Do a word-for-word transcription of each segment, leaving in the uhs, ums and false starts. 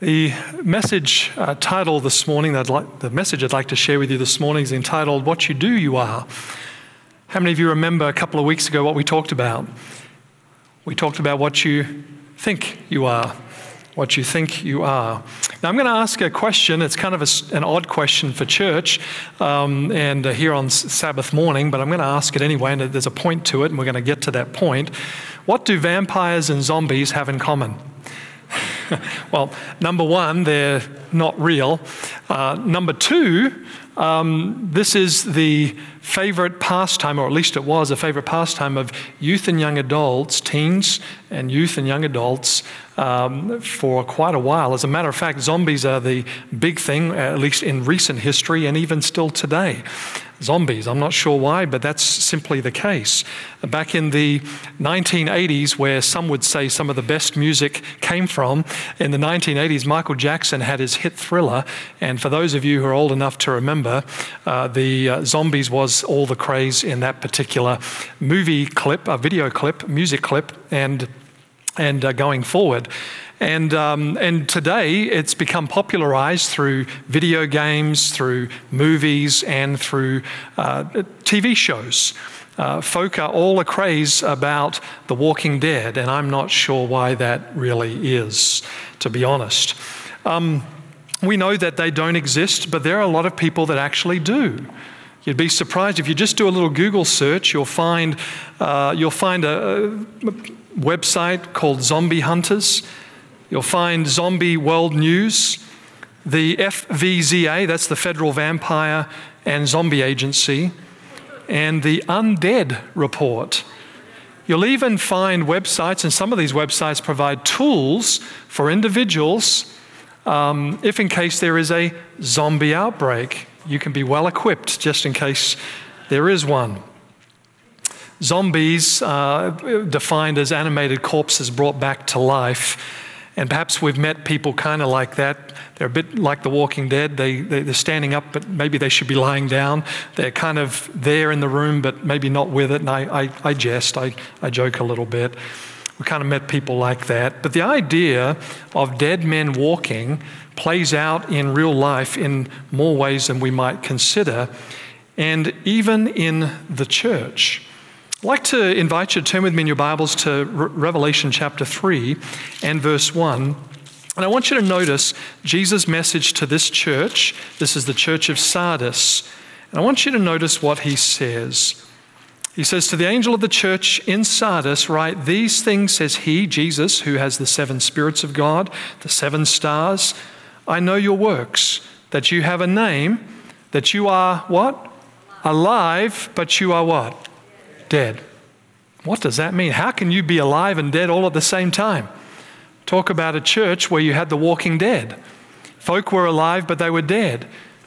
The message uh, title this morning, that like, the message I'd like to share with you this morning is entitled, What You Do, You Are. How many of you remember a couple of weeks ago what we talked about? We talked about what you think you are, what you think you are. Now I'm going to ask a question. It's kind of a, an odd question for church um, and uh, here on Sabbath morning, but I'm going to ask it anyway, and there's a point to it, and we're going to get to that point. What do vampires and zombies have in common? Well, number one, they're not real. Uh, number two, um, this is the favorite pastime, or at least it was a favorite pastime of youth and young adults, teens and youth and young adults um, for quite a while. As a matter of fact, zombies are the big thing, at least in recent history and even still today. Zombies, I'm not sure why, but that's simply the case. Back in the nineteen eighties, where some would say some of the best music came from, in the nineteen eighties, Michael Jackson had his hit Thriller, and for those of you who are old enough to remember, uh, the uh, Zombies was all the craze in that particular movie clip, a video clip, music clip, and and uh, going forward. And um, and today it's become popularized through video games, through movies, and through uh, T V shows. Uh, folk are all a craze about The Walking Dead, and I'm not sure why that really is, to be honest. Um, we know that they don't exist, but there are a lot of people that actually do. You'd be surprised if you just do a little Google search. You'll find uh, you'll find a, a website called Zombie Hunters. You'll find Zombie World News, the F V Z A, that's the Federal Vampire and Zombie Agency, and the Undead Report. You'll even find websites, and some of these websites provide tools for individuals um, if in case there is a zombie outbreak. You can be well equipped just in case there is one. Zombies, uh, defined as animated corpses brought back to life. And perhaps we've met people kind of like that. They're a bit like The Walking Dead. They, they, they're standing up, but maybe they should be lying down. They're kind of there in the room, but maybe not with it. And I, I, I jest, I, I joke a little bit. We kind of met people like that. But the idea of dead men walking plays out in real life in more ways than we might consider, and even in the church. I'd like to invite you to turn with me in your Bibles to Re- Revelation chapter three and verse one. And I want you to notice Jesus' message to this church. This is the church of Sardis. And I want you to notice what he says. He says, to the angel of the church in Sardis, write, these things says he, Jesus, who has the seven spirits of God, the seven stars. I know your works, that you have a name, that you are what? Alive, but you are what? Dead. What does that mean? How can you be alive and dead all at the same time? Talk about a church where you had the walking dead. Folk were alive, but they were dead.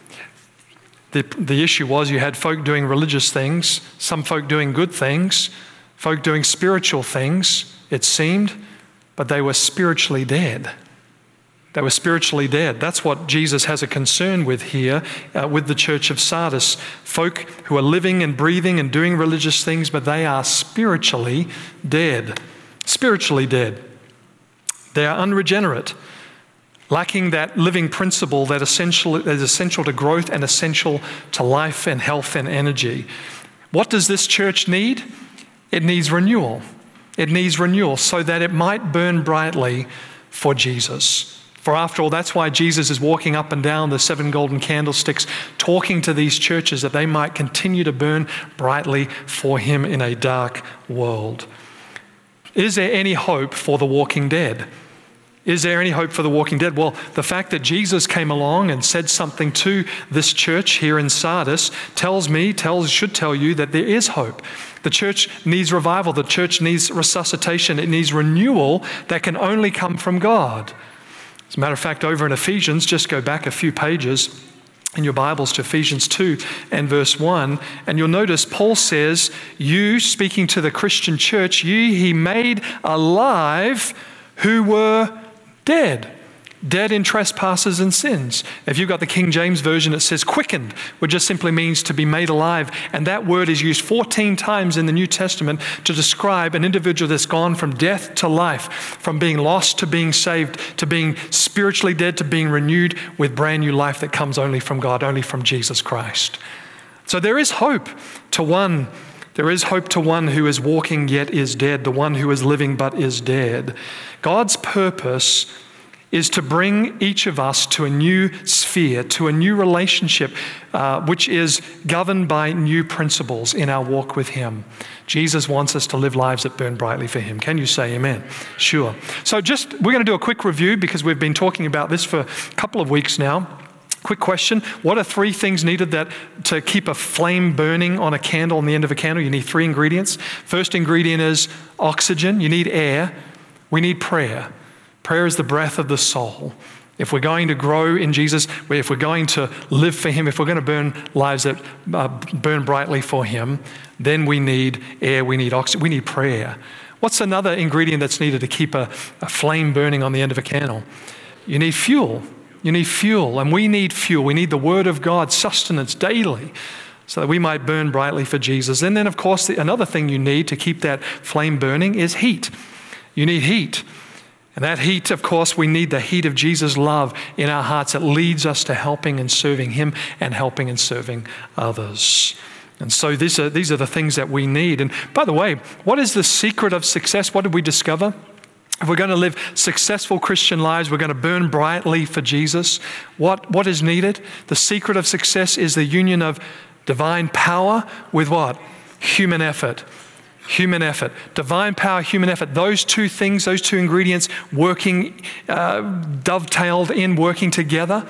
The, the issue was you had folk doing religious things, some folk doing good things, folk doing spiritual things, it seemed, but they were spiritually dead. They were spiritually dead. That's what Jesus has a concern with here uh, with the church of Sardis. Folk who are living and breathing and doing religious things, but they are spiritually dead. Spiritually dead. They are unregenerate, lacking that living principle that essential, that is essential to growth and essential to life and health and energy. What does this church need? It needs renewal. It needs renewal so that it might burn brightly for Jesus. For after all, that's why Jesus is walking up and down the seven golden candlesticks, talking to these churches that they might continue to burn brightly for him in a dark world. Is there any hope for the walking dead? Is there any hope for the walking dead? Well, the fact that Jesus came along and said something to this church here in Sardis tells me, tells, should tell you that there is hope. The church needs revival. The church needs resuscitation. It needs renewal that can only come from God. As a matter of fact, over in Ephesians, just go back a few pages in your Bibles to Ephesians two and verse one, and you'll notice Paul says, you, speaking to the Christian church, you he made alive who were dead. Dead in trespasses and sins. If you've got the King James Version, it says quickened, which just simply means to be made alive. And that word is used fourteen times in the New Testament to describe an individual that's gone from death to life, from being lost to being saved, to being spiritually dead, to being renewed with brand new life that comes only from God, only from Jesus Christ. So there is hope to one. There is hope to one who is walking yet is dead, the one who is living but is dead. God's purpose is to bring each of us to a new sphere, to a new relationship, uh, which is governed by new principles in our walk with Him. Jesus wants us to live lives that burn brightly for Him. Can you say amen? Sure. So just, we're going to do a quick review because we've been talking about this for a couple of weeks now. Quick question. What are three things needed that to keep a flame burning on a candle, on the end of a candle? You need three ingredients. First ingredient is oxygen. You need air. We need prayer. Prayer is the breath of the soul. If we're going to grow in Jesus, if we're going to live for Him, if we're going to burn lives that uh, burn brightly for Him, then we need air, we need oxygen, we need prayer. What's another ingredient that's needed to keep a, a flame burning on the end of a candle? You need fuel. You need fuel, and we need fuel. We need the Word of God, sustenance daily, so that we might burn brightly for Jesus. And then, of course, the, another thing you need to keep that flame burning is heat. You need heat. And that heat, of course, we need the heat of Jesus' love in our hearts that leads us to helping and serving Him and helping and serving others. And so these are, these are the things that we need. And by the way, what is the secret of success? What did we discover? If we're going to live successful Christian lives, we're going to burn brightly for Jesus. What, what is needed? The secret of success is the union of divine power with what? Human effort. Human effort. Divine power, human effort. Those two things, those two ingredients working, uh, dovetailed in, working together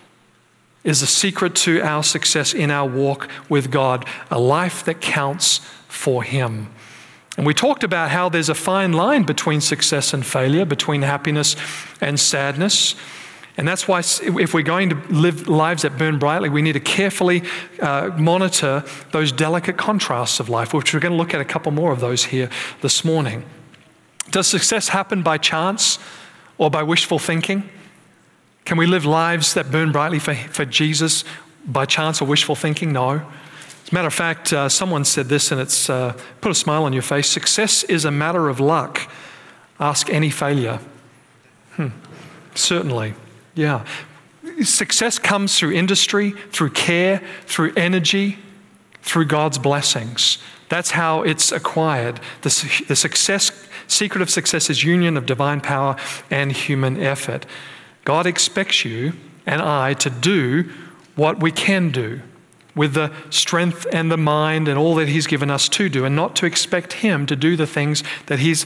is the secret to our success in our walk with God. A life that counts for Him. And we talked about how there's a fine line between success and failure, between happiness and sadness. And that's why if we're going to live lives that burn brightly, we need to carefully uh, monitor those delicate contrasts of life, which we're going to look at a couple more of those here this morning. Does success happen by chance or by wishful thinking? Can we live lives that burn brightly for, for Jesus by chance or wishful thinking? No. As a matter of fact, uh, someone said this, and it's uh, put a smile on your face. Success is a matter of luck. Ask any failure. Hmm. Certainly. Yeah. Success comes through industry, through care, through energy, through God's blessings. That's how it's acquired. The, the success, secret of success is union of divine power and human effort. God expects you and I to do what we can do with the strength and the mind and all that He's given us to do, and not to expect Him to do the things that He's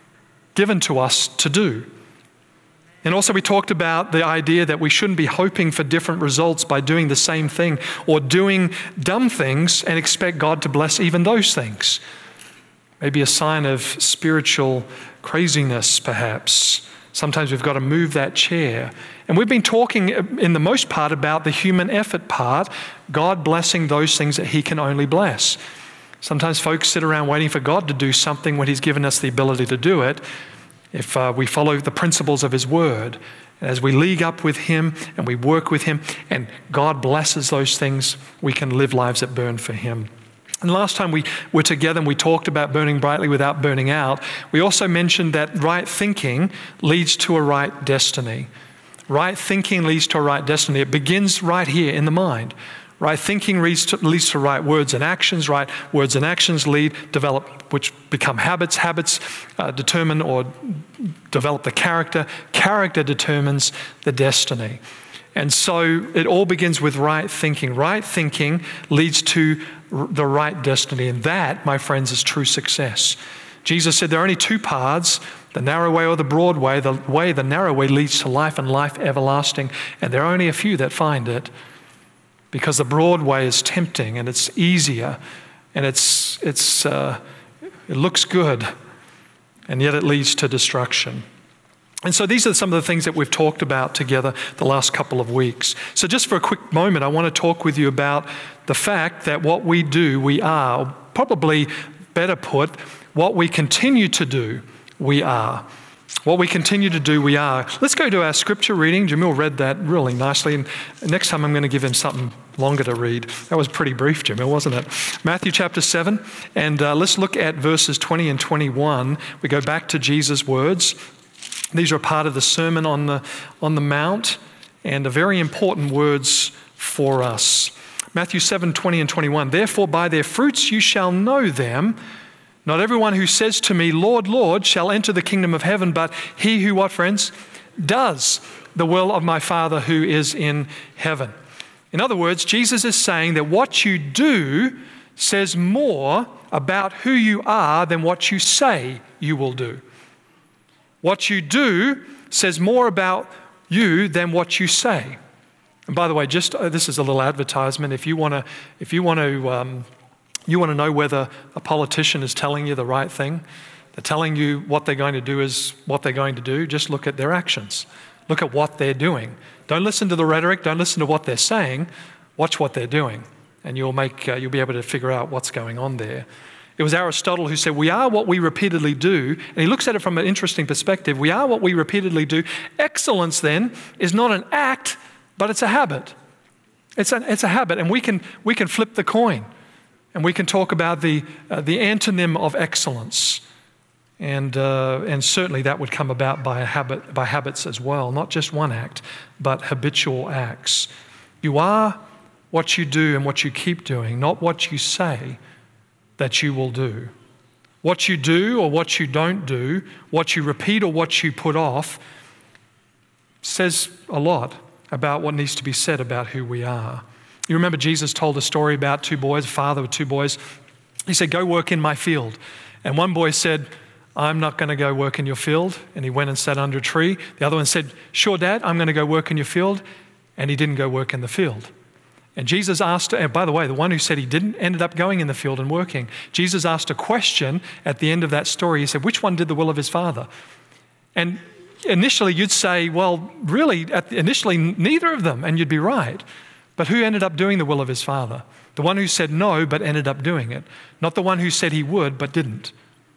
given to us to do. And also we talked about the idea that we shouldn't be hoping for different results by doing the same thing or doing dumb things and expect God to bless even those things. Maybe a sign of spiritual craziness, perhaps. Sometimes we've got to move that chair. And we've been talking in the most part about the human effort part, God blessing those things that He can only bless. Sometimes folks sit around waiting for God to do something when He's given us the ability to do it. If uh, we follow the principles of His Word, as we league up with Him and we work with Him and God blesses those things, we can live lives that burn for Him. And last time we were together and we talked about burning brightly without burning out, we also mentioned that right thinking leads to a right destiny. Right thinking leads to a right destiny. It begins right here in the mind. Right thinking leads to, leads to right words and actions. Right words and actions lead, develop, which become habits. Habits uh, determine or develop the character. Character determines the destiny. And so it all begins with right thinking. Right thinking leads to r- the right destiny. And that, my friends, is true success. Jesus said there are only two paths, the narrow way or the broad way. The way, the narrow way leads to life and life everlasting. And there are only a few that find it. Because the broad way is tempting and it's easier and it's it's uh, it looks good, and yet it leads to destruction. And so these are some of the things that we've talked about together the last couple of weeks. So just for a quick moment, I want to talk with you about the fact that what we do, we are, or probably better put, what we continue to do, we are. What we continue to do, we are. Let's go to our scripture reading. Jamil read that really nicely. And next time I'm going to give him something longer to read. That was pretty brief, Jamil, wasn't it? Matthew chapter seven. And uh, let's look at verses twenty and twenty-one. We go back to Jesus' words. These are part of the Sermon on the, on the Mount, and are very important words for us. Matthew seven, twenty and twenty-one. Therefore, by their fruits you shall know them. Not everyone who says to me, Lord, Lord, shall enter the kingdom of heaven, but he who, what, friends? Does the will of my Father who is in heaven. In other words, Jesus is saying that what you do says more about who you are than what you say you will do. What you do says more about you than what you say. And by the way, just uh, this is a little advertisement. If you want to, if you want to, um, you want to know whether a politician is telling you the right thing, they're telling you what they're going to do is what they're going to do, just look at their actions. Look at what they're doing. Don't listen to the rhetoric. Don't listen to what they're saying. Watch what they're doing, and you'll make uh, you'll be able to figure out what's going on there. It was Aristotle who said, we are what we repeatedly do, and he looks at it from an interesting perspective. We are what we repeatedly do. Excellence, then, is not an act, but it's a habit. It's a, it's a habit, and we can we can flip the coin. And we can talk about the uh, the antonym of excellence, and uh, and certainly that would come about by a habit by habits as well, not just one act, but habitual acts. You are what you do and what you keep doing, not what you say that you will do. What you do or what you don't do, what you repeat or what you put off, says a lot about what needs to be said about who we are. You remember Jesus told a story about two boys, a father with two boys. He said, go work in my field. And one boy said, I'm not going to go work in your field. And he went and sat under a tree. The other one said, sure, Dad, I'm going to go work in your field. And he didn't go work in the field. And Jesus asked, and by the way, the one who said he didn't ended up going in the field and working. Jesus asked a question at the end of that story. He said, which one did the will of his father? And initially you'd say, well, really, at the, initially neither of them, and you'd be right. But who ended up doing the will of his Father? The one who said no, but ended up doing it. Not the one who said he would, but didn't.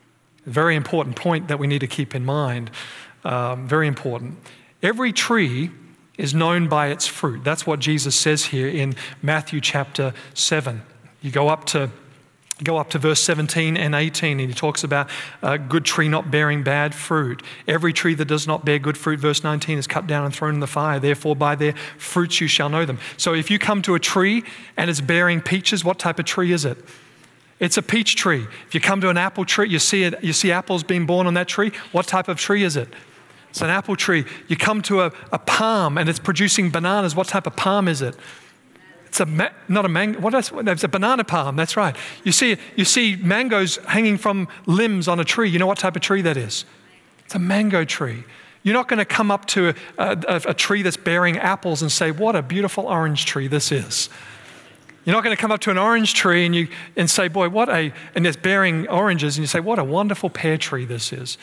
A very important point that we need to keep in mind. Um, very important. Every tree is known by its fruit. That's what Jesus says here in Matthew chapter seven. You go up to Go up to verse seventeen and eighteen, and he talks about a good tree not bearing bad fruit. Every tree that does not bear good fruit, verse nineteen, is cut down and thrown in the fire. Therefore, by their fruits you shall know them. So if you come to a tree and it's bearing peaches, what type of tree is it? It's a peach tree. If you come to an apple tree, you see it, you see apples being born on that tree, what type of tree is it? It's an apple tree. You come to a, a palm and it's producing bananas, what type of palm is it? It's a ma- not a mango. What else? It's a banana palm. That's right. You see, you see mangoes hanging from limbs on a tree. You know what type of tree that is? It's a mango tree. You're not going to come up to a, a, a tree that's bearing apples and say, "What a beautiful orange tree this is." You're not going to come up to an orange tree and you and say, "Boy, what a," and it's bearing oranges, and you say, "What a wonderful pear tree this is."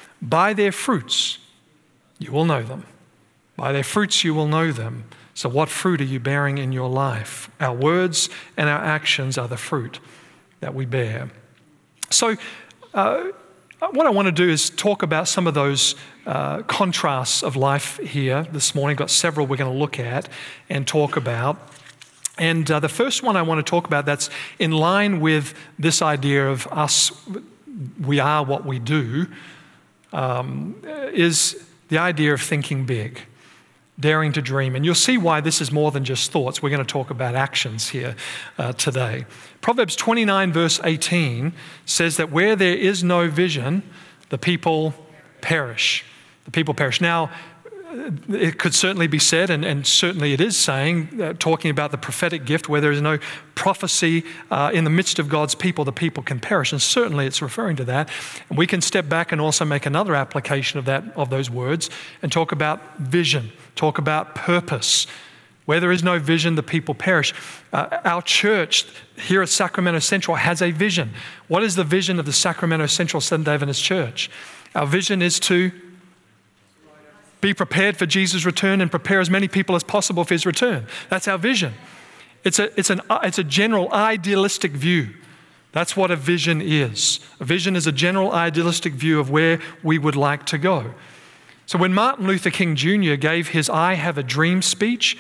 By their fruits, you will know them. By their fruits, you will know them. So what fruit are you bearing in your life? Our words and our actions are the fruit that we bear. So uh, what I want to do is talk about some of those uh, contrasts of life here this morning. I've got several we're going to look at and talk about. And uh, the first one I want to talk about that's in line with this idea of us, we are what we do, um, is the idea of thinking big. Daring to dream. And you'll see why this is more than just thoughts. We're going to talk about actions here uh, today. Proverbs twenty-nine verse eighteen says that where there is no vision, the people perish. The people perish. Now, it could certainly be said, and, and certainly it is saying, uh, talking about the prophetic gift, where there is no prophecy uh, in the midst of God's people, the people can perish. And certainly it's referring to that. And we can step back and also make another application of that, of those words, and talk about vision, talk about purpose. Where there is no vision, the people perish. Uh, our church here at Sacramento Central has a vision. What is the vision of the Sacramento Central Seventh Day Adventist Church? Our vision is to be prepared for Jesus' return and prepare as many people as possible for his return. That's our vision. It's a, it's an, it's a general idealistic view That's what a vision is. A vision is a general idealistic view of where we would like to go. So when Martin Luther King Junior gave his I Have a Dream speech,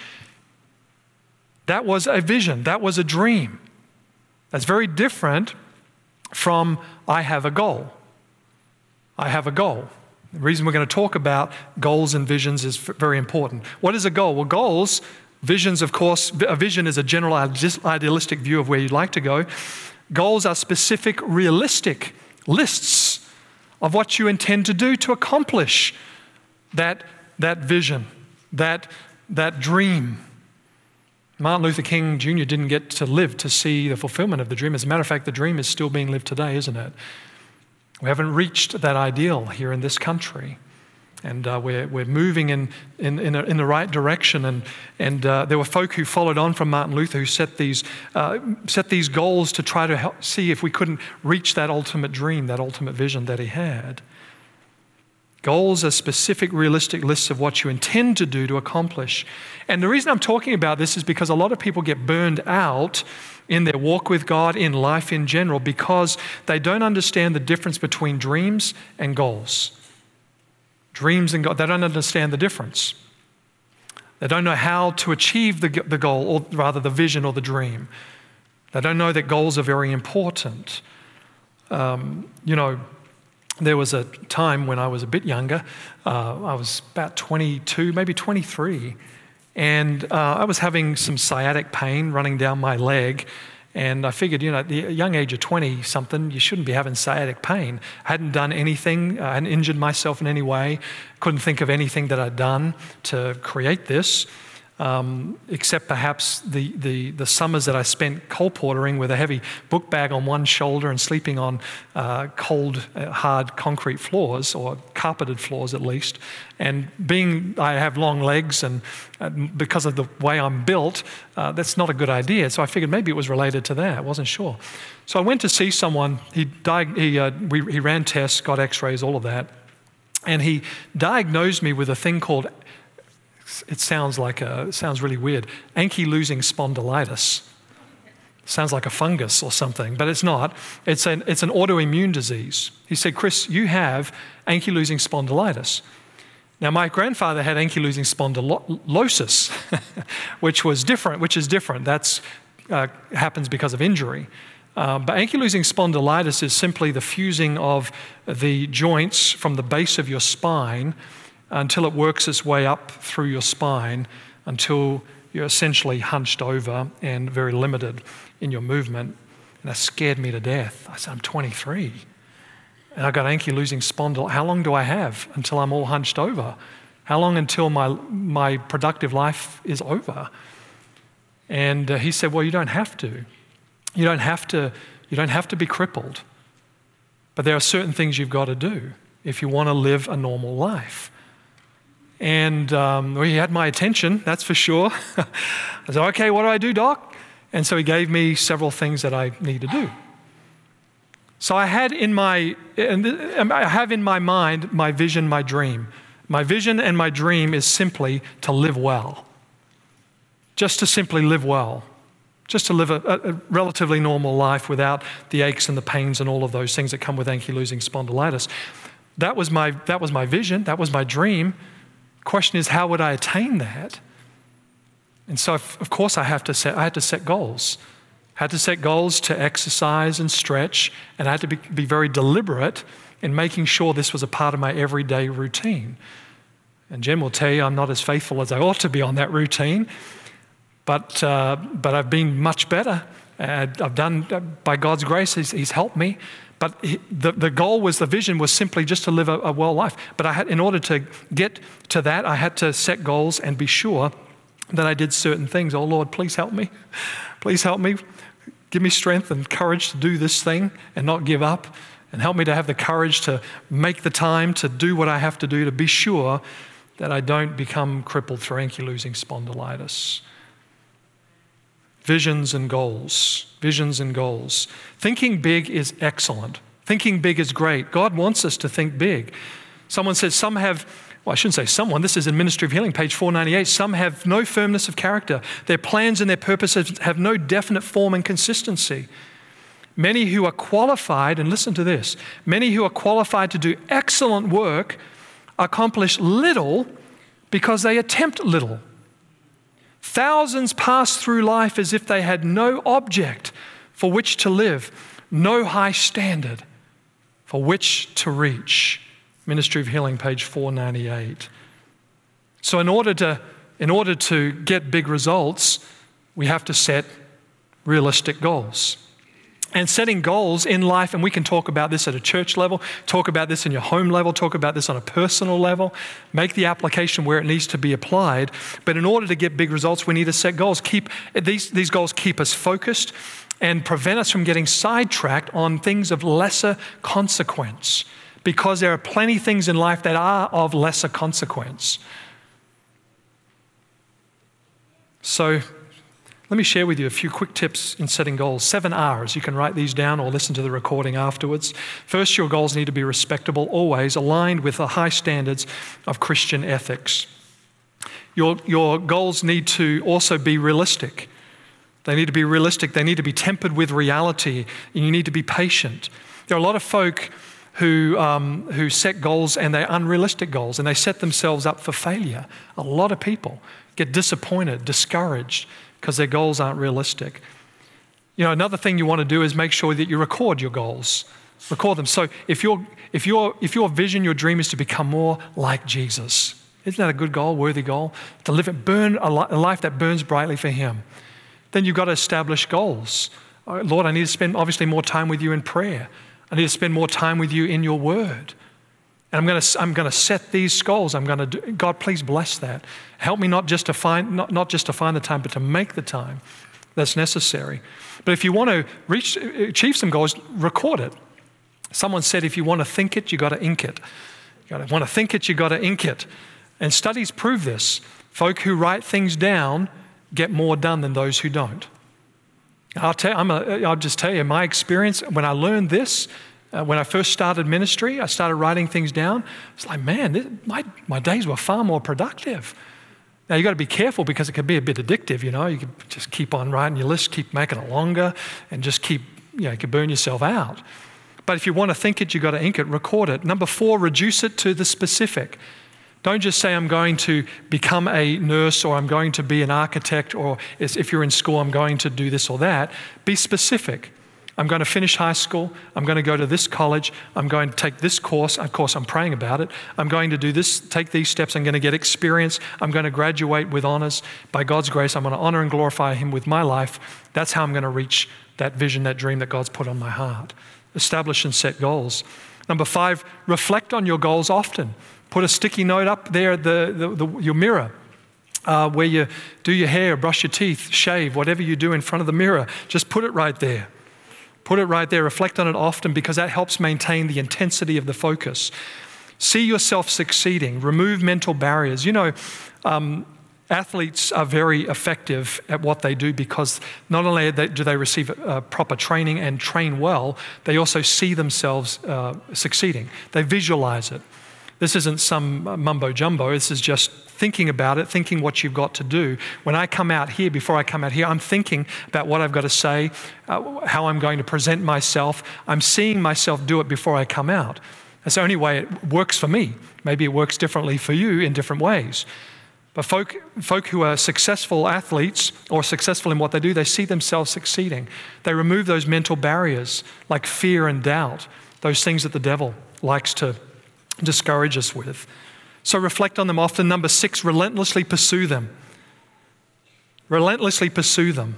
that was a vision, that was a dream. That's very different from I have a goal. I have a goal. The reason we're going to talk about goals and visions is very important. What is a goal? Well, goals, visions, of course, a vision is a general idealistic view of where you'd like to go. Goals are specific, realistic lists of what you intend to do to accomplish that, that vision, that, that dream. Martin Luther King Junior didn't get to live to see the fulfillment of the dream. As a matter of fact, the dream is still being lived today, isn't it? We haven't reached that ideal here in this country. And uh, we're, we're moving in, in, in, a, in the right direction. And, and uh, there were folk who followed on from Martin Luther who set these, uh, set these goals to try to help see if we couldn't reach that ultimate dream, that ultimate vision that he had. Goals are specific, realistic lists of what you intend to do to accomplish. And the reason I'm talking about this is because a lot of people get burned out in their walk with God, in life in general, because they don't understand the difference between dreams and goals. Dreams and goals, they don't understand the difference. They don't know how to achieve the, the goal, or rather the vision or the dream. They don't know that goals are very important. Um, you know, there was a time when I was a bit younger, uh, I was about twenty-two, maybe twenty-three, and uh, I was having some sciatic pain running down my leg, and I figured, you know, at the young age of twenty-something, you shouldn't be having sciatic pain. I hadn't done anything, I hadn't injured myself in any way, couldn't think of anything that I'd done to create this. Um, except perhaps the, the, the summers that I spent colporteuring with a heavy book bag on one shoulder and sleeping on uh, cold, uh, hard concrete floors, or carpeted floors at least. And being, I have long legs, and uh, because of the way I'm built, uh, that's not a good idea. So I figured maybe it was related to that. I wasn't sure. So I went to see someone. He, diag- he, uh, we, he ran tests, got x-rays, all of that. And he diagnosed me with a thing called, it sounds like a, it sounds really weird, ankylosing spondylitis. Sounds like a fungus or something, but it's not. It's an, it's an autoimmune disease. He said, Chris, you have ankylosing spondylitis. Now, my grandfather had ankylosing spondylosis, which was different, which is different. That's uh, happens because of injury. Uh, but ankylosing spondylitis is simply the fusing of the joints from the base of your spine until it works its way up through your spine until you're essentially hunched over and very limited in your movement. And that scared me to death. I said, I'm twenty-three. And I got ankylosing spondylitis. How long do I have until I'm all hunched over? How long until my, my productive life is over? And uh, he said, well, you don't have to. You don't have to, you don't have to be crippled. But there are certain things you've got to do if you want to live a normal life. And um, well, he had my attention, that's for sure. I said, okay, what do I do, doc? And so he gave me several things that I need to do. So I had in my, I have in my mind my vision, my dream. My vision and my dream is simply to live well. Just to simply live well. Just to live a, a relatively normal life without the aches and the pains and all of those things that come with ankylosing spondylitis. That was my, that was my vision, that was my dream. Question is, how would I attain that? And so, of course, I have to set. I had to set goals. I had to set goals to exercise and stretch, and I had to be, be very deliberate in making sure this was a part of my everyday routine. And Jen will tell you, I'm not as faithful as I ought to be on that routine, but uh, but I've been much better. I've done, by God's grace, He's, he's helped me. But the, the goal was, the vision was simply just to live a, a well life. But I had, in order to get to that, I had to set goals and be sure that I did certain things. Oh Lord, please help me. Please help me. Give me strength and courage to do this thing and not give up. And help me to have the courage to make the time to do what I have to do to be sure that I don't become crippled through ankylosing spondylitis. Visions and goals. Visions and goals. Thinking big is excellent. Thinking big is great. God wants us to think big. Someone says some have, well, I shouldn't say someone, this is in Ministry of Healing, page four ninety-eight, some have no firmness of character. Their plans and their purposes have no definite form and consistency. Many who are qualified, and listen to this, many who are qualified to do excellent work accomplish little because they attempt little. Thousands pass through life as if they had no object for which to live, no high standard for which to reach. Ministry of Healing, page four ninety-eight. So in order to, in order to get big results, we have to set realistic goals. And setting goals in life, and we can talk about this at a church level, talk about this in your home level, talk about this on a personal level, make the application where it needs to be applied. But in order to get big results, we need to set goals. Keep these, these goals keep us focused and prevent us from getting sidetracked on things of lesser consequence, because there are plenty of things in life that are of lesser consequence. So let me share with you a few quick tips in setting goals. Seven R's. You can write these down or listen to the recording afterwards. First, your goals need to be respectable, always aligned with the high standards of Christian ethics. Your, your goals need to also be realistic. They need to be realistic. They need to be tempered with reality. And you need to be patient. There are a lot of folk who, um, who set goals and they're unrealistic goals, and they set themselves up for failure. A lot of people get disappointed, discouraged, because their goals aren't realistic. You know, another thing you want to do is make sure that you record your goals. Record them. So if your if your if your vision, your dream is to become more like Jesus, isn't that a good goal, worthy goal? To live it, burn a, li- a life that burns brightly for Him. Then you've got to establish goals. Oh, Lord, I need to spend obviously more time with you in prayer. I need to spend more time with you in your word. And I'm going to I'm going to set these goals. I'm going to do, God, please bless that. Help me not just to find not, not just to find the time, but to make the time that's necessary. But if you want to reach achieve some goals, record it. Someone said, if you want to think it, you got to ink it. You got to want to think it, you got to ink it. And studies prove this. Folk who write things down get more done than those who don't. I'll tell I'm a, I'll just tell you my experience when I learned this. Uh, when I first started ministry, I started writing things down. It's like, man, this, my, my days were far more productive. Now, you got to be careful because it can be a bit addictive, you know. You can just keep on writing your list, keep making it longer, and just keep, you know, you can burn yourself out. But if you want to think it, you got to ink it, record it. Number four, reduce it to the specific. Don't just say, I'm going to become a nurse, or I'm going to be an architect, or if you're in school, I'm going to do this or that. Be specific. I'm going to finish high school. I'm going to go to this college. I'm going to take this course. Of course, I'm praying about it. I'm going to do this, take these steps. I'm going to get experience. I'm going to graduate with honors. By God's grace, I'm going to honor and glorify Him with my life. That's how I'm going to reach that vision, that dream that God's put on my heart. Establish and set goals. Number five, reflect on your goals often. Put a sticky note up there at the, the, the, your mirror. Uh, where you do your hair, brush your teeth, shave, whatever you do in front of the mirror. Just put it right there. Put it right there, reflect on it often, because that helps maintain the intensity of the focus. See yourself succeeding, remove mental barriers. You know, um, athletes are very effective at what they do because not only do they receive uh, proper training and train well, they also see themselves uh, succeeding. They visualize it. This isn't some mumbo jumbo. This is just thinking about it, thinking what you've got to do. When I come out here, before I come out here, I'm thinking about what I've got to say, uh, how I'm going to present myself. I'm seeing myself do it before I come out. That's the only way it works for me. Maybe it works differently for you in different ways. But folk, folk who are successful athletes or successful in what they do, they see themselves succeeding. They remove those mental barriers like fear and doubt, those things that the devil likes to discourage us with. So reflect on them often. Number six, relentlessly pursue them. Relentlessly pursue them.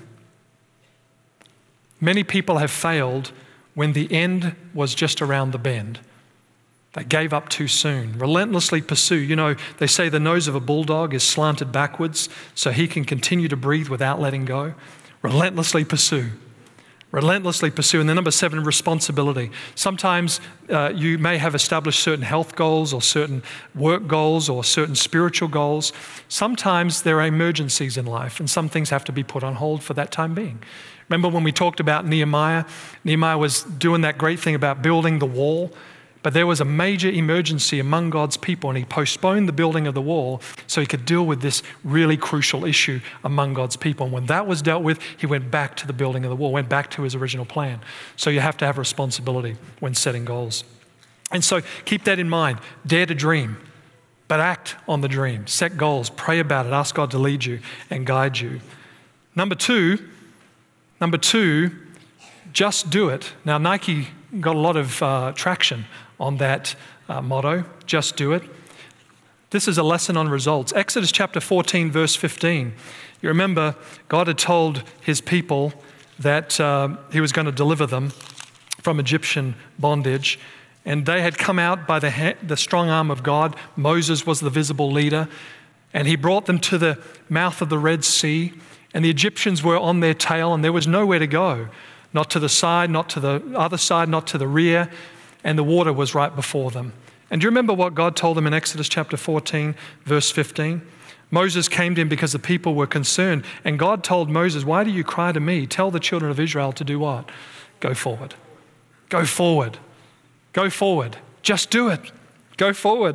Many people have failed when the end was just around the bend. They gave up too soon. Relentlessly pursue. You know, they say the nose of a bulldog is slanted backwards so he can continue to breathe without letting go. Relentlessly pursue. Relentlessly pursue. And then number seven, responsibility. Sometimes uh, you may have established certain health goals or certain work goals or certain spiritual goals. Sometimes there are emergencies in life and some things have to be put on hold for that time being. Remember when we talked about Nehemiah? Nehemiah was doing that great thing about building the wall, But there was a major emergency among God's people, and he postponed the building of the wall so he could deal with this really crucial issue among God's people. And when that was dealt with, he went back to the building of the wall, went back to his original plan. So you have to have responsibility when setting goals. And so keep that in mind. Dare to dream, but act on the dream. Set goals, pray about it, ask God to lead you and guide you. Number two, number two, just do it. Now, Nike got a lot of uh, traction on that uh, motto, just do it. This is a lesson on results. Exodus chapter fourteen, verse fifteen. You remember God had told his people that uh, he was going to deliver them from Egyptian bondage, and they had come out by the, ha- the strong arm of God. Moses was the visible leader, and he brought them to the mouth of the Red Sea, and the Egyptians were on their tail, and there was nowhere to go. Not to the side, not to the other side, not to the rear, and the water was right before them. And do you remember what God told them in Exodus chapter fourteen, verse fifteen? Moses came to him because the people were concerned, and God told Moses, why do you cry to me? Tell the children of Israel to do what? Go forward. Go forward. Go forward. Just do it. Go forward.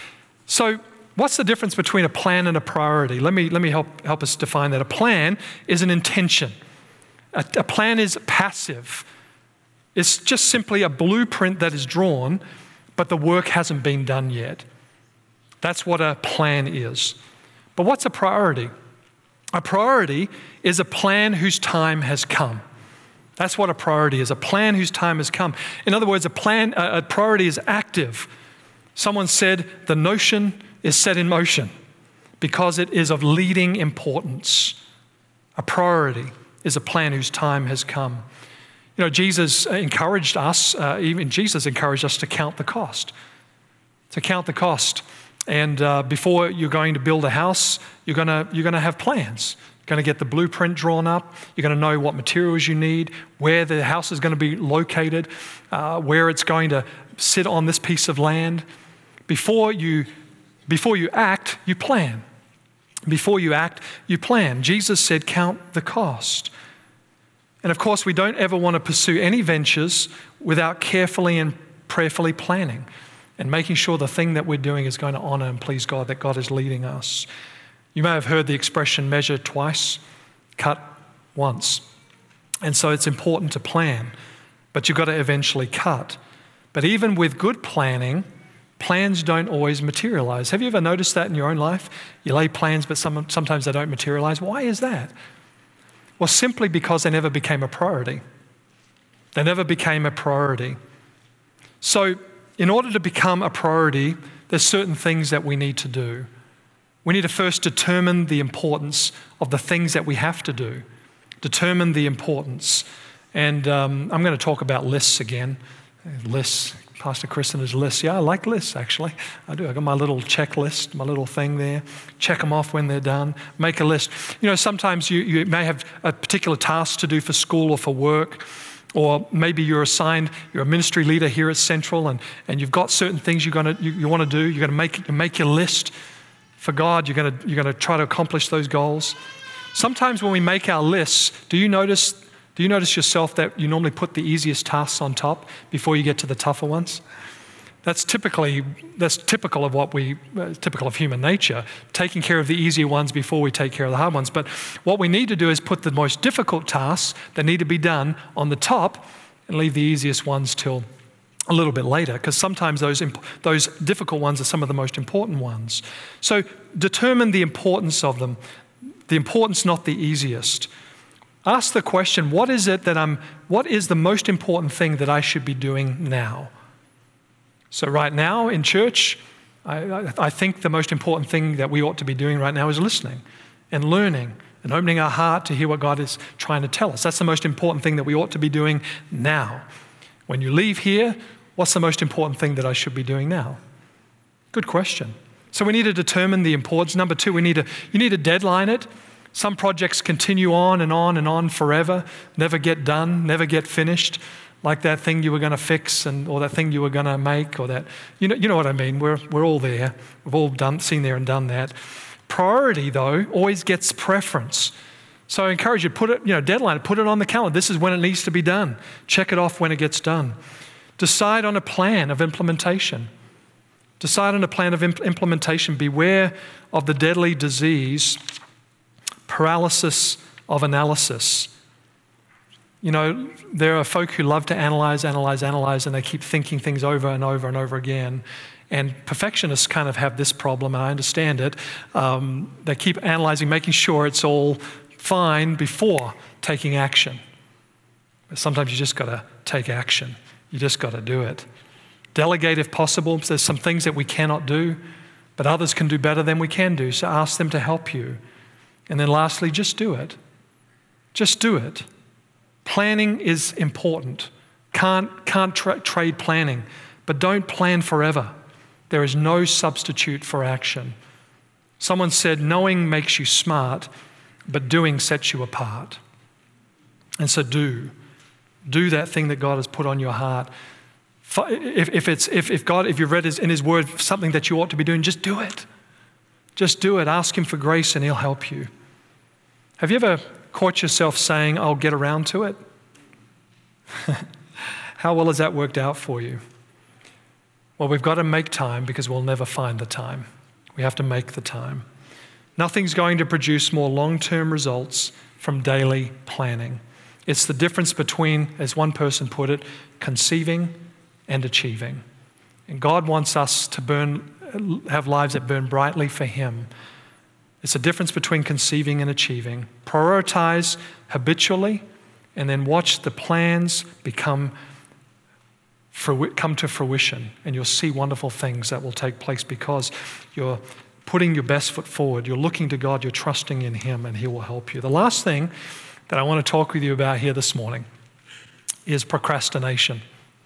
So what's the difference between a plan and a priority? Let me, let me help, help us define that. A plan is an intention. A, a plan is passive. It's just simply a blueprint that is drawn, but the work hasn't been done yet. That's what a plan is. But what's a priority? A priority is a plan whose time has come. That's what a priority is, a plan whose time has come. In other words, a plan, a, a priority is active. Someone said the notion is set in motion because it is of leading importance. A priority is a plan whose time has come. You know, Jesus encouraged us, uh, even Jesus encouraged us to count the cost, to count the cost. And uh, before you're going to build a house, you're going to you're going to have plans. You're going to get the blueprint drawn up. You're going to know what materials you need, where the house is going to be located, uh, where it's going to sit on this piece of land. Before you, before you act, you plan. Before you act, you plan. Jesus said, count the cost. And of course, we don't ever want to pursue any ventures without carefully and prayerfully planning and making sure the thing that we're doing is going to honor and please God, that God is leading us. You may have heard the expression measure twice, cut once. And so it's important to plan, but you've got to eventually cut. But even with good planning, plans don't always materialize. Have you ever noticed that in your own life? You lay plans, but some, sometimes they don't materialize. Why is that? Well, simply because they never became a priority. They never became a priority. So in order to become a priority, there's certain things that we need to do. We need to first determine the importance of the things that we have to do. Determine the importance. And um, I'm going to talk about lists again. Lists. Pastor Chris and his lists. Yeah, I like lists, actually. I do. I got my little checklist, my little thing there. Check them off when they're done. Make a list. You know, sometimes you, you may have a particular task to do for school or for work, or maybe you're assigned, you're a ministry leader here at Central, and, and you've got certain things you're gonna, you, you want to do. You're going to make, make your list for God. You're going to, you're going to try to accomplish those goals. Sometimes when we make our lists, do you notice Do you notice yourself that you normally put the easiest tasks on top before you get to the tougher ones? That's typically, that's typical of what we, uh, typical of human nature, taking care of the easier ones before we take care of the hard ones. But what we need to do is put the most difficult tasks that need to be done on the top and leave the easiest ones till a little bit later, because sometimes those, imp- those difficult ones are some of the most important ones. So determine the importance of them, the importance, not the easiest. Ask the question, what is it that I'm, what is the most important thing that I should be doing now? So right now in church, I, I think the most important thing that we ought to be doing right now is listening and learning and opening our heart to hear what God is trying to tell us. That's the most important thing that we ought to be doing now. When you leave here, what's the most important thing that I should be doing now? Good question. So we need to determine the importance. Number two, we need to, you need to deadline it. Some projects continue on and on and on forever, never get done, never get finished, like that thing you were going to fix and or that thing you were going to make or that, you know, you know what I mean. We're, we're all there. We've all done, seen there and done that. Priority, though, always gets preference. So I encourage you, put it, you know, deadline it, put it on the calendar. This is when it needs to be done. Check it off when it gets done. Decide on a plan of implementation. Decide on a plan of imp- implementation. Beware of the deadly disease, paralysis of analysis. You know, there are folk who love to analyze, analyze, analyze, and they keep thinking things over and over and over again. And perfectionists kind of have this problem, and I understand it. Um, they keep analyzing, making sure it's all fine before taking action. But sometimes you just got to take action. You just got to do it. Delegate if possible. There's some things that we cannot do, but others can do better than we can do. So ask them to help you. And then lastly, just do it. Just do it. Planning is important. Can't, can't tra- trade planning, but don't plan forever. There is no substitute for action. Someone said, knowing makes you smart, but doing sets you apart. And so do. Do that thing that God has put on your heart. If, if, it's, if, if God, if you've read his, in his word something that you ought to be doing, just do it. Just do it. Ask him for grace and he'll help you. Have you ever caught yourself saying, I'll get around to it? How well has that worked out for you? Well, we've got to make time because we'll never find the time. We have to make the time. Nothing's going to produce more long-term results from daily planning. It's the difference between, as one person put it, conceiving and achieving. And God wants us to burn, have lives that burn brightly for him. It's a difference between conceiving and achieving. Prioritize habitually and then watch the plans become come to fruition, and you'll see wonderful things that will take place because you're putting your best foot forward. You're looking to God, you're trusting in him, and he will help you. The last thing that I want to talk with you about here this morning is procrastination.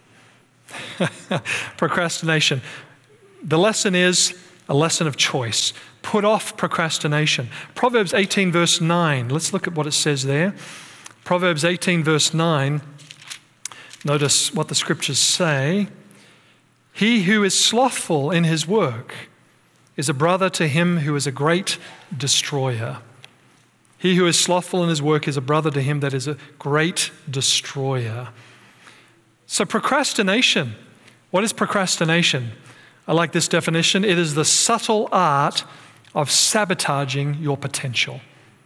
Procrastination. The lesson is a lesson of choice. Put off procrastination. Proverbs eighteen verse nine. Let's look at what it says there. Proverbs eighteen verse nine. Notice what the scriptures say. He who is slothful in his work is a brother to him who is a great destroyer. He who is slothful in his work is a brother to him that is a great destroyer. So procrastination. What is procrastination? I like this definition. It is the subtle art of sabotaging your potential.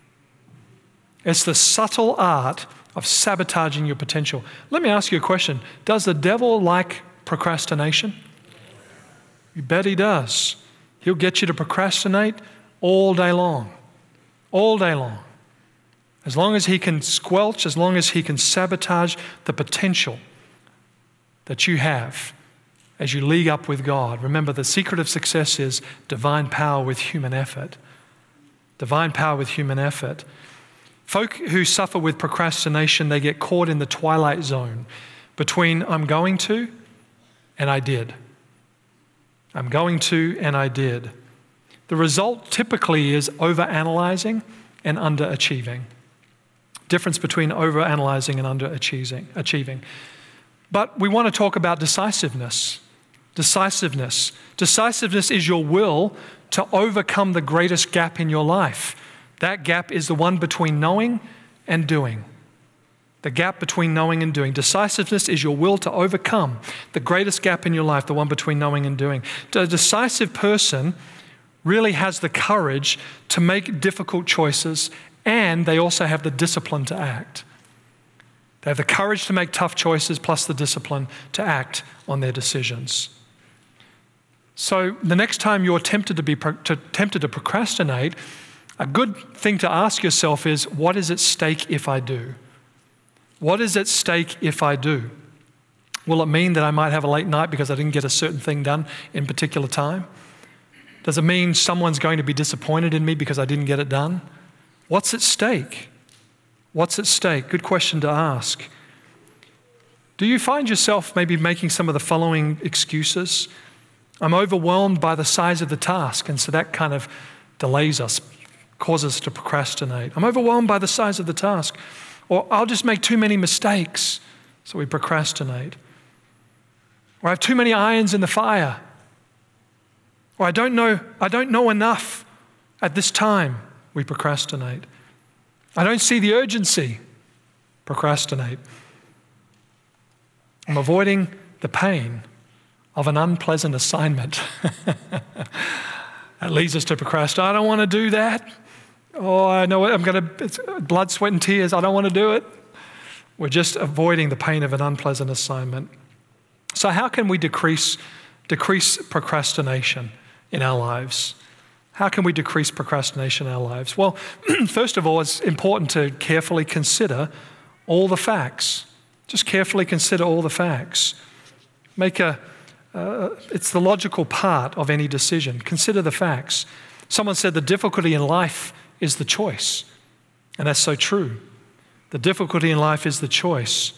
It's the subtle art of sabotaging your potential. Let me ask you a question. Does the devil like procrastination? You bet he does. He'll get you to procrastinate all day long. All day long. As long as he can squelch, as long as he can sabotage the potential that you have as you league up with God. Remember, the secret of success is divine power with human effort. Divine power with human effort. Folk who suffer with procrastination, they get caught in the twilight zone between I'm going to and I did. I'm going to and I did. The result typically is overanalyzing and underachieving. Difference between overanalyzing and underachieving. Achieving. But we want to talk about decisiveness. Decisiveness. Decisiveness is your will to overcome the greatest gap in your life. That gap is the one between knowing and doing. The gap between knowing and doing. Decisiveness is your will to overcome the greatest gap in your life, the one between knowing and doing. A decisive person really has the courage to make difficult choices, and they also have the discipline to act. They have the courage to make tough choices plus the discipline to act on their decisions. So the next time you're tempted to be to, tempted to procrastinate, a good thing to ask yourself is, what is at stake if I do? What is at stake if I do? Will it mean that I might have a late night because I didn't get a certain thing done in particular time? Does it mean someone's going to be disappointed in me because I didn't get it done? What's at stake? What's at stake? Good question to ask. Do you find yourself maybe making some of the following excuses? I'm overwhelmed by the size of the task, and so that kind of delays us, causes us to procrastinate. I'm overwhelmed by the size of the task. Or I'll just make too many mistakes, so we procrastinate. Or I have too many irons in the fire. Or I don't know, I don't know enough at this time, we procrastinate. I don't see the urgency, procrastinate. I'm avoiding the pain of an unpleasant assignment. That leads us to procrastinate. I don't want to do that. Oh, I know I'm going to, it's blood, sweat, and tears. I don't want to do it. We're just avoiding the pain of an unpleasant assignment. So how can we decrease, decrease procrastination in our lives? How can we decrease procrastination in our lives? Well, first of all, it's important to carefully consider all the facts. Just carefully consider all the facts. Make a, uh, it's the logical part of any decision. Consider the facts. Someone said the difficulty in life is the choice. And that's so true. The difficulty in life is the choice.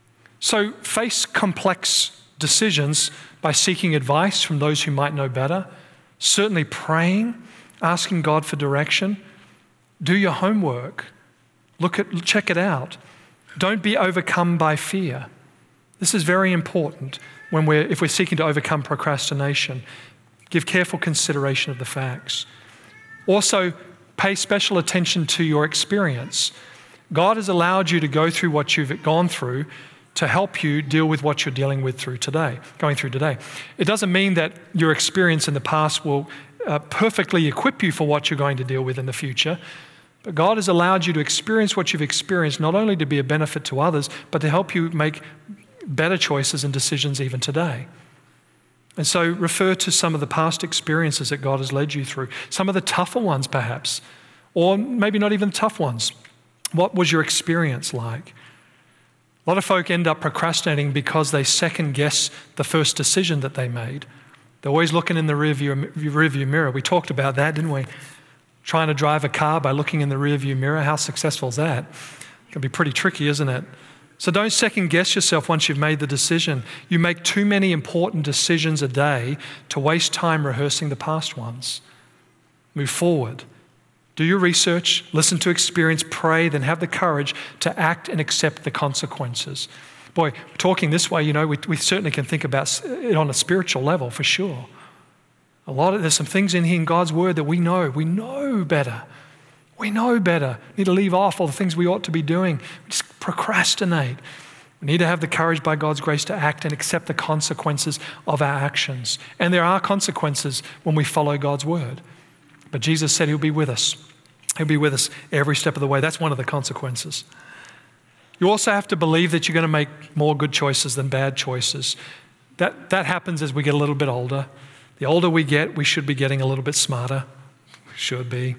So face complex decisions by seeking advice from those who might know better. Certainly praying, asking God for direction. Do your homework. Look at, check it out. Don't be overcome by fear. This is very important when we're, if we're seeking to overcome procrastination. Give careful consideration of the facts. Also, pay special attention to your experience. God has allowed you to go through what you've gone through to help you deal with what you're dealing with through today, going through today. It doesn't mean that your experience in the past will uh, perfectly equip you for what you're going to deal with in the future, but God has allowed you to experience what you've experienced not only to be a benefit to others, but to help you make better choices and decisions even today. And so refer to some of the past experiences that God has led you through, some of the tougher ones perhaps, or maybe not even tough ones. What was your experience like? A lot of folk end up procrastinating because they second guess the first decision that they made. They're always looking in the rearview, rearview mirror. We talked about that, didn't we? Trying to drive a car by looking in the rearview mirror. How successful is that? It can be pretty tricky, isn't it? So don't second guess yourself once you've made the decision. You make too many important decisions a day to waste time rehearsing the past ones. Move forward. Do your research, listen to experience, pray, then have the courage to act and accept the consequences. Boy, talking this way, you know, we, we certainly can think about it on a spiritual level for sure. A lot of, there's some things in here in God's word that we know. We know better. We know better. We need to leave off all the things we ought to be doing. We just procrastinate. We need to have the courage by God's grace to act and accept the consequences of our actions. And there are consequences when we follow God's word. But Jesus said he'll be with us. He'll be with us every step of the way. That's one of the consequences. You also have to believe that you're going to make more good choices than bad choices. That, that happens as we get a little bit older. The older we get, we should be getting a little bit smarter. We should be.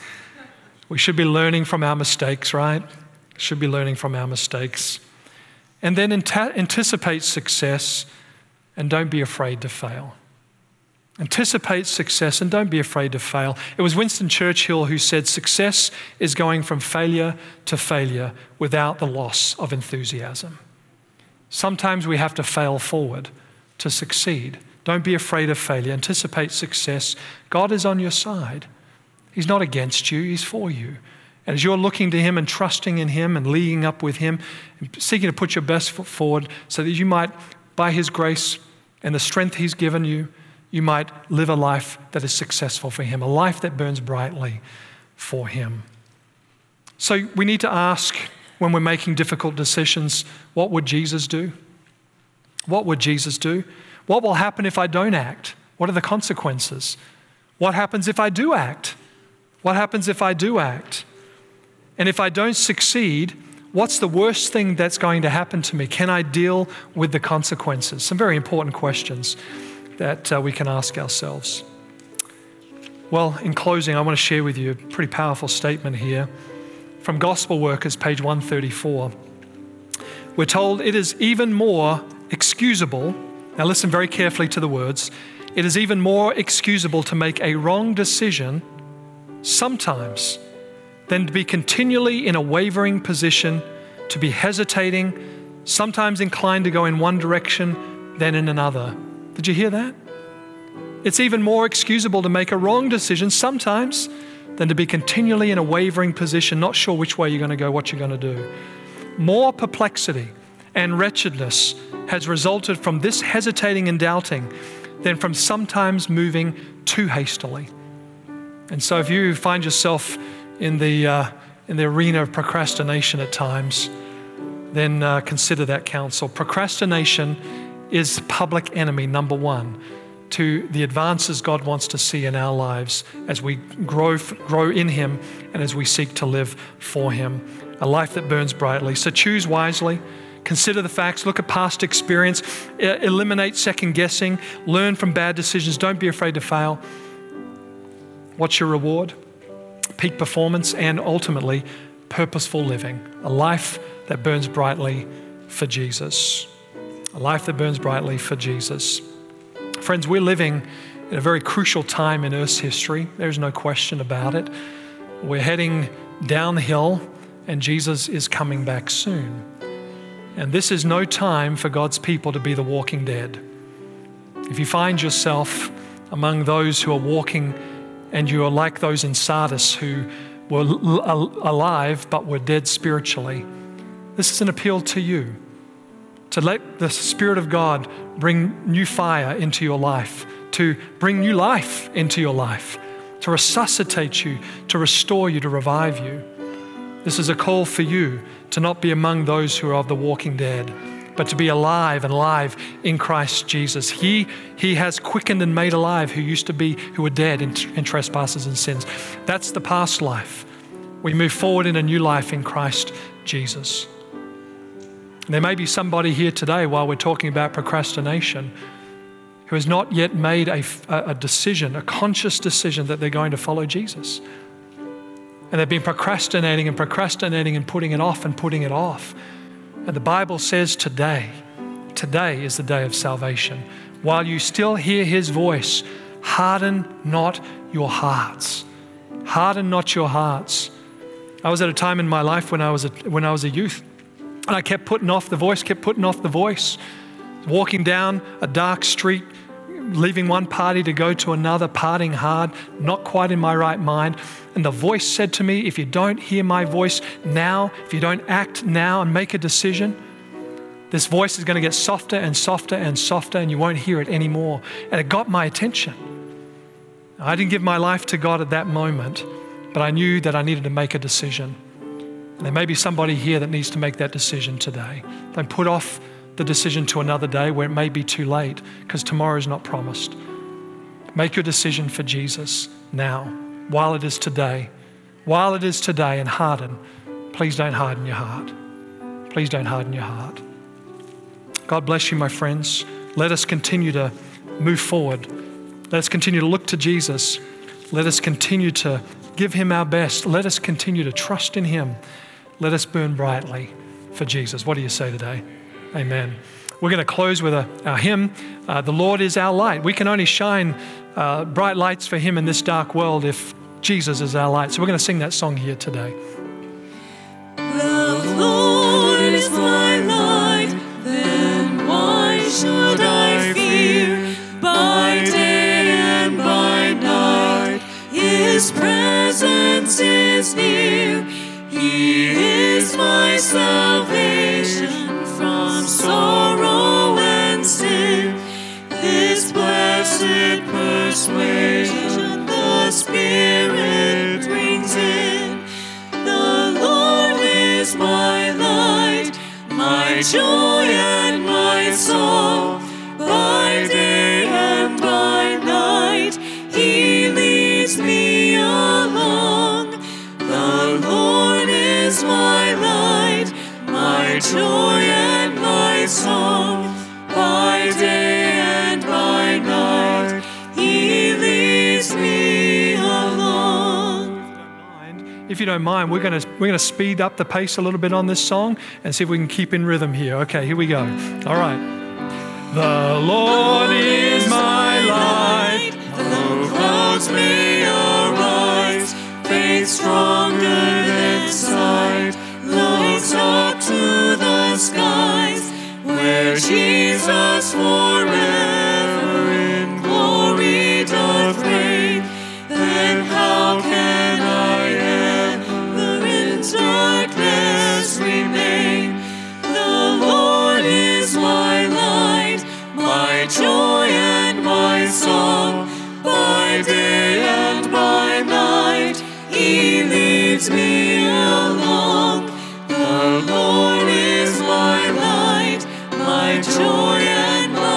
We should be learning from our mistakes, right? Should be learning from our mistakes. And then anta- anticipate success and don't be afraid to fail. Anticipate success and don't be afraid to fail. It was Winston Churchill who said, success is going from failure to failure without the loss of enthusiasm. Sometimes we have to fail forward to succeed. Don't be afraid of failure. Anticipate success. God is on your side. He's not against you, he's for you. And as you're looking to him and trusting in him and leading up with him, and seeking to put your best foot forward so that you might, by his grace and the strength he's given you, you might live a life that is successful for him, a life that burns brightly for him. So we need to ask when we're making difficult decisions, what would Jesus do? What would Jesus do? What will happen if I don't act? What are the consequences? What happens if I do act? What happens if I do act? And if I don't succeed, what's the worst thing that's going to happen to me? Can I deal with the consequences? Some very important questions that uh, we can ask ourselves. Well, in closing, I want to share with you a pretty powerful statement here from Gospel Workers, page one thirty-four. We're told it is even more excusable, now listen very carefully to the words, it is even more excusable to make a wrong decision sometimes than to be continually in a wavering position, to be hesitating, sometimes inclined to go in one direction than in another. Did you hear that? It's even more excusable to make a wrong decision sometimes than to be continually in a wavering position, not sure which way you're going to go, what you're going to do. More perplexity and wretchedness has resulted from this hesitating and doubting than from sometimes moving too hastily. And so if you find yourself in the uh, in the arena of procrastination at times, then uh, consider that counsel. Procrastination is public enemy number one to the advances God wants to see in our lives as we grow, grow in Him and as we seek to live for Him. A life that burns brightly. So choose wisely. Consider the facts. Look at past experience. Eliminate second guessing. Learn from bad decisions. Don't be afraid to fail. What's your reward? Peak performance and ultimately purposeful living. A life that burns brightly for Jesus. A life that burns brightly for Jesus. Friends, we're living in a very crucial time in Earth's history. There's no question about it. We're heading downhill and Jesus is coming back soon. And this is no time for God's people to be the walking dead. If you find yourself among those who are walking and you are like those in Sardis who were alive but were dead spiritually, this is an appeal to you to let the Spirit of God bring new fire into your life, to bring new life into your life, to resuscitate you, to restore you, to revive you. This is a call for you to not be among those who are of the walking dead, but to be alive and alive in Christ Jesus. He, he has quickened and made alive who used to be, who were dead in, in trespasses and sins. That's the past life. We move forward in a new life in Christ Jesus. And there may be somebody here today while we're talking about procrastination who has not yet made a, a decision, a conscious decision that they're going to follow Jesus. And they've been procrastinating and procrastinating and putting it off and putting it off. And the Bible says today, today is the day of salvation. While you still hear His voice, harden not your hearts. Harden not your hearts. I was at a time in my life when I was a, when I was a youth, and I kept putting off the voice, kept putting off the voice. Walking down a dark street, leaving one party to go to another, partying hard, not quite in my right mind. And the voice said to me, if you don't hear my voice now, if you don't act now and make a decision, this voice is going to get softer and softer and softer and you won't hear it anymore. And it got my attention. I didn't give my life to God at that moment, but I knew that I needed to make a decision. And there may be somebody here that needs to make that decision today. Don't put off the decision to another day where it may be too late because tomorrow is not promised. Make your decision for Jesus now, while it is today. While it is today, and harden. Please don't harden your heart. Please don't harden your heart. God bless you, my friends. Let us continue to move forward. Let us continue to look to Jesus. Let us continue to give Him our best. Let us continue to trust in Him. Let us burn brightly for Jesus. What do you say today? Amen. We're going to close with a, our hymn, uh, The Lord is Our Light. We can only shine uh, bright lights for Him in this dark world if Jesus is our light. So we're going to sing that song here today. The Lord is my light, then why should I fear? By day and by night, His presence is near. He is my salvation from sorrow and sin. This blessed persuasion the Spirit brings in. The Lord is my light, my joy and my song. By day and by night, He leads me along. The Lord is my light, my joy and my song. By day and by night, He leads me along. If you don't mind, we're going to we're going to speed up the pace a little bit on this song and see if we can keep in rhythm here. Okay, here we go. All right. The Lord is my light, though clouds may arise, faith stronger than sight looks up to the skies, where Jesus forever in glory doth reign. Then how can I ever in darkness remain? The Lord is my light, my joy and my song. By day and by night, He leads me along. The Lord is my light, my joy and my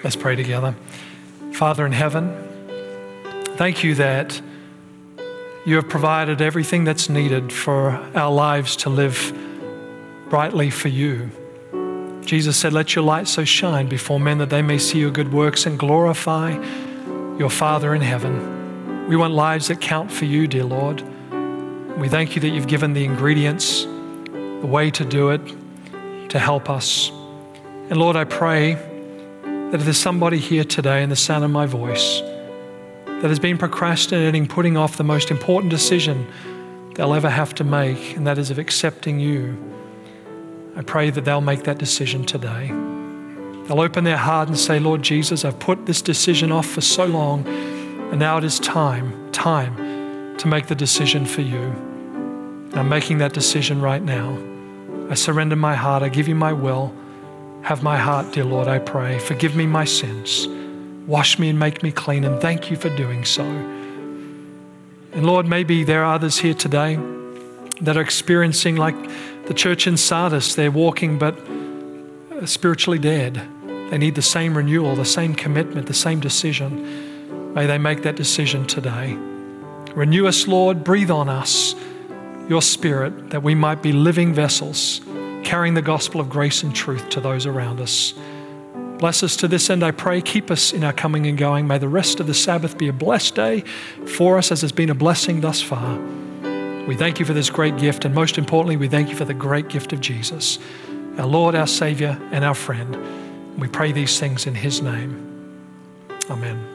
Let's pray together. Father in heaven, thank you that you have provided everything that's needed for our lives to live brightly for you. Jesus said, let your light so shine before men that they may see your good works and glorify your Father in heaven. We want lives that count for you, dear Lord. We thank you that you've given the ingredients, the way to do it, to help us. And Lord, I pray that if there's somebody here today in the sound of my voice that has been procrastinating, putting off the most important decision they'll ever have to make, and that is of accepting you, I pray that they'll make that decision today. They'll open their heart and say, Lord Jesus, I've put this decision off for so long, and now it is time, time to make the decision for you. And I'm making that decision right now. I surrender my heart. I give you my will. Have my heart, dear Lord, I pray. Forgive me my sins. Wash me and make me clean, and thank you for doing so. And Lord, maybe there are others here today that are experiencing like the church in Sardis. They're walking but spiritually dead. They need the same renewal, the same commitment, the same decision. May they make that decision today. Renew us, Lord. Breathe on us your Spirit, that we might be living vessels, carrying the gospel of grace and truth to those around us. Bless us to this end, I pray. Keep us in our coming and going. May the rest of the Sabbath be a blessed day for us, as it's been a blessing thus far. We thank you for this great gift, and most importantly, we thank you for the great gift of Jesus, our Lord, our Savior, and our friend. We pray these things in his name. Amen.